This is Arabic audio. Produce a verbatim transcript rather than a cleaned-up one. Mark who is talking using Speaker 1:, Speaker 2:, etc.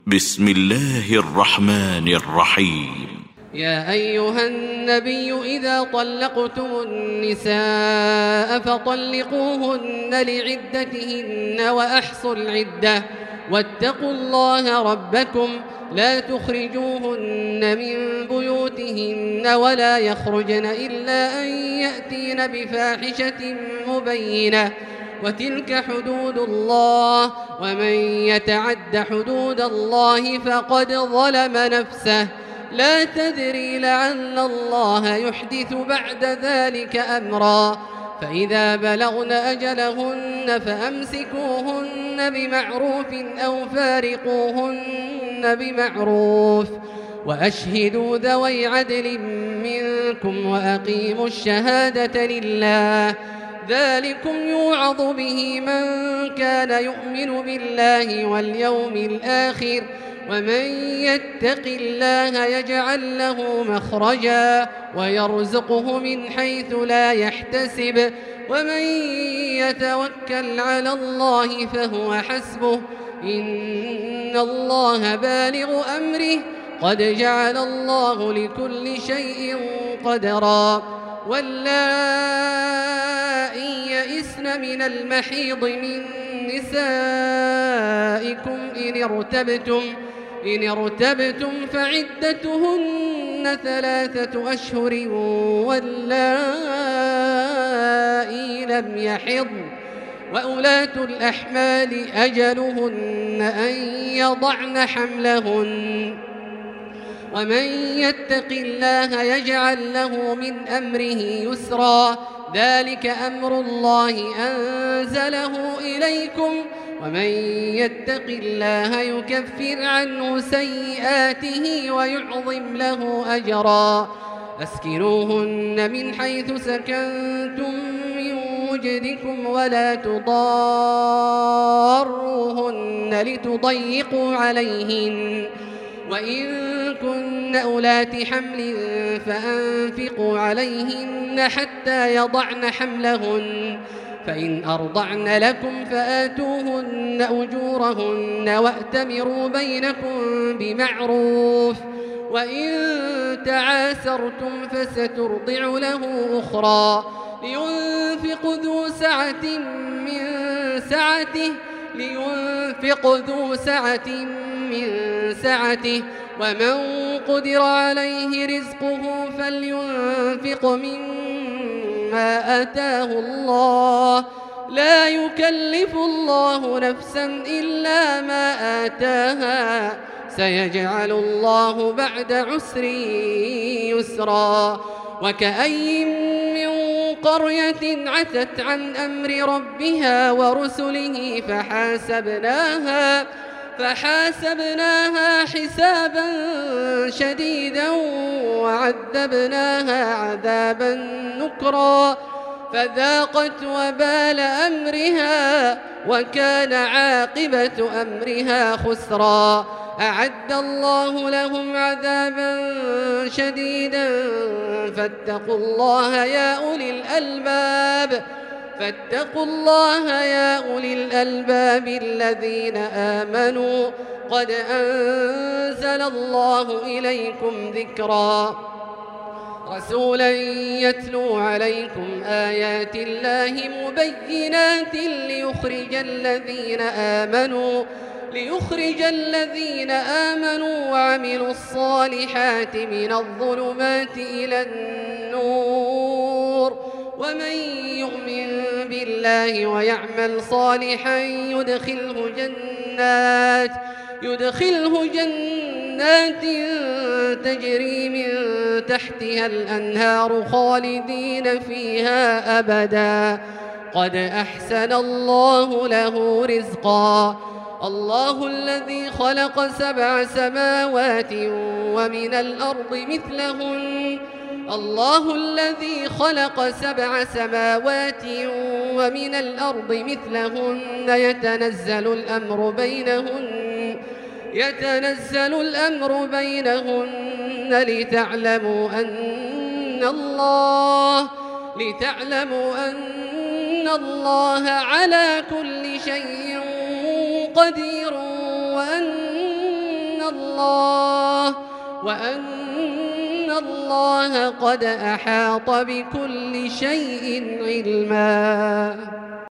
Speaker 1: بسم الله الرحمن الرحيم.
Speaker 2: يا أيها النبي إذا طلقتم النساء فطلقوهن لعدتهن وأحصوا العدة واتقوا الله ربكم لا تخرجوهن من بيوتهن ولا يخرجن إلا أن يأتين بفاحشة مبينة وتلك حدود الله ومن يتعد حدود الله فقد ظلم نفسه لا تدري لعل الله يحدث بعد ذلك أمرا فإذا بلغن أجلهن فأمسكوهن بمعروف أو فارقوهن بمعروف وأشهدوا ذوي عدل منكم وأقيموا الشهادة لله ذلكم يوعظ به من كان يؤمن بالله واليوم الآخر ومن يتق الله يجعل له مخرجا ويرزقه من حيث لا يحتسب ومن يتوكل على الله فهو حسبه إن الله بالغ أمره قد جعل الله لكل شيء قدرا واللائي يئسن من المحيض من نسائكم إن ارتبتم إن ارتبتم فعدتهن ثلاثة أشهر واللائي لم يحضن وأولاة الأحمال أجلهن أن يضعن حملهن ومن يتق الله يجعل له من أمره يسرا ذلك أمر الله أنزله إليكم ومن يتق الله يكفر عنه سيئاته ويعظم له أجرا أسكنوهن من حيث سكنتم من وجدكم ولا تضاروهن لتضيقوا عليهن وإن كن أولات حمل فأنفقوا عليهن حتى يضعن حملهن فإن أرضعن لكم فآتوهن أجورهن وأتمروا بينكم بمعروف وإن تعاسرتم فسترضع له أخرى لينفق ذو سعة من سعته لينفق ذو سعة من سعته ومن قدر عليه رزقه فلينفق مما آتاه الله لا يكلف الله نفسا إلا ما آتاها سيجعل الله بعد عسر يسرا وكأي من قرية عتت عن أمر ربها ورسله فحاسبناها فحاسبناها حسابا شديدا وعذبناها عذابا نكرا فذاقت وبال أمرها وكان عاقبة أمرها خسرا أعد الله لهم عذابا شديدا فاتقوا الله يا أولي الألباب فاتقوا الله يا أولي الألباب الذين آمنوا قد أنزل الله إليكم ذكرا رسولا يتلو عليكم آيات الله مبينات ليخرج الذين آمنوا ليخرج الذين آمنوا وعملوا الصالحات من الظلمات إلى النور ومن يؤمن بالله ويعمل صالحا يدخله جنات يدخله جنات تجري من تحتها الأنهار خالدين فيها أبدا قد أحسن الله له رزقا الله الذي خلق سبع سماوات ومن الأرض مثلهن الله الذي خلق سبع سماوات ومن الأرض مثلهن يتنزل الأمر بينهن يتنزل الأمر بينهن لتعلموا أن الله لتعلموا أن الله على كل شيء قدير وأن الله وأن الله قد أحاط بكل شيء علما.